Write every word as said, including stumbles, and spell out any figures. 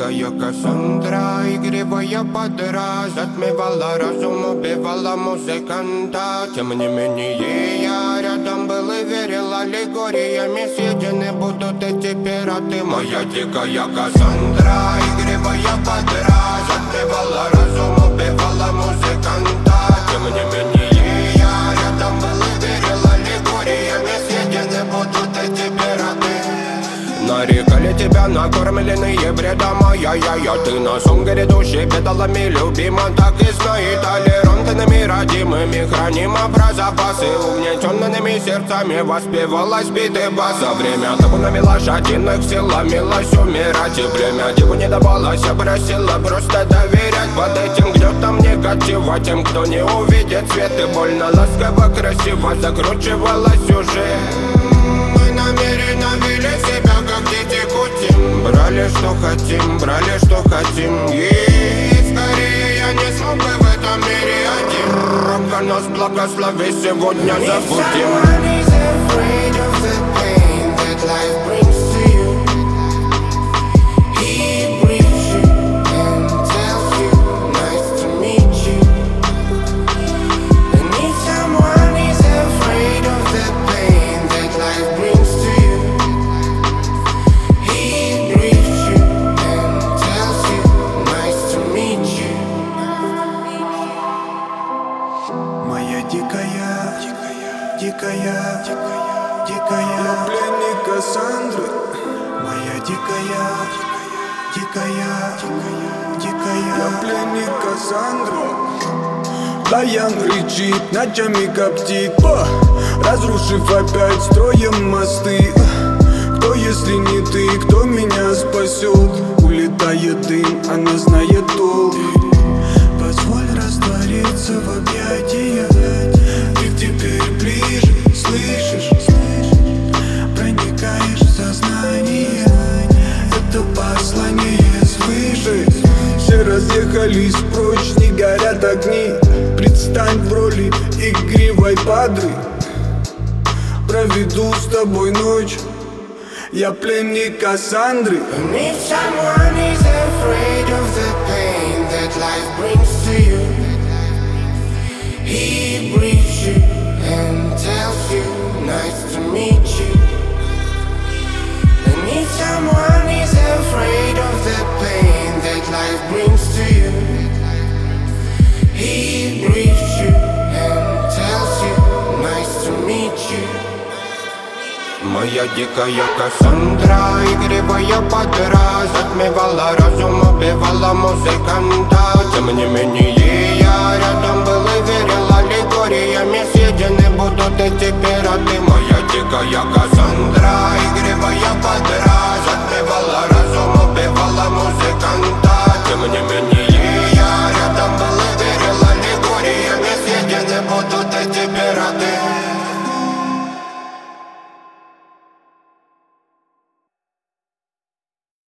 дикая Кассандра, игривая подра, затмевала разум, убивала музыканта. Тем не менее я рядом был и верил, аллегориями съедены будут эти пираты. Моя дикая Кассандра, игривая подра, затмевала разум, убивала музыканта. Тем не менее я рядом был и верил, аллегориями съедены будут эти пираты. Нарекали тебя накормленные бредом, я-я-я. Ты на сон грядущий педалами любима, так и знай. Толерантными родимыми храним про запасы, угнетенными сердцами воспевалась биты баса. Время табунами лошадиных силами лась умирать, и время диву не давалось, просила просто доверять. Под этим гнетом негатива тем, кто не увидит свет, и больно ласково красиво закручивалась уже. Мы намеренно вели себя как дети кутим, брали что хотим, брали что хотим. И скорее я не смог бы в этом мире один. Ромка нас благослови, сегодня забудем. Моя дикая, дикая, дикая, дикая пленник Кассандры. Моя дикая, дикая, дикая, я пленник Кассандры. Баян кричит, ночами коптит, о, разрушив опять строем мосты. Кто, если не ты, кто меня спасет? Улетает дым, она знает толк. Позволь раствориться в объятиях. Ты теперь ближе, слышишь? Проникаешь в сознание. Это послание слышишь? Все разъехались прочь, не горят огни. Предстань в роли игривой падры. Проведу с тобой ночь. Я пленник Кассандры. And if someone is afraid of the pain that life brings to you, he breathes you and tells you, nice to meet you. And if someone is afraid of the pain that life brings to you, he breathes you and tells you, nice to meet you. Моя дикая Кассандра, игривая подра, затмевала разум, убивала музыканта. Тем не менее я рядом был и верил, аллегориями съедены будут эти пираты. Моя дикая Кассандра.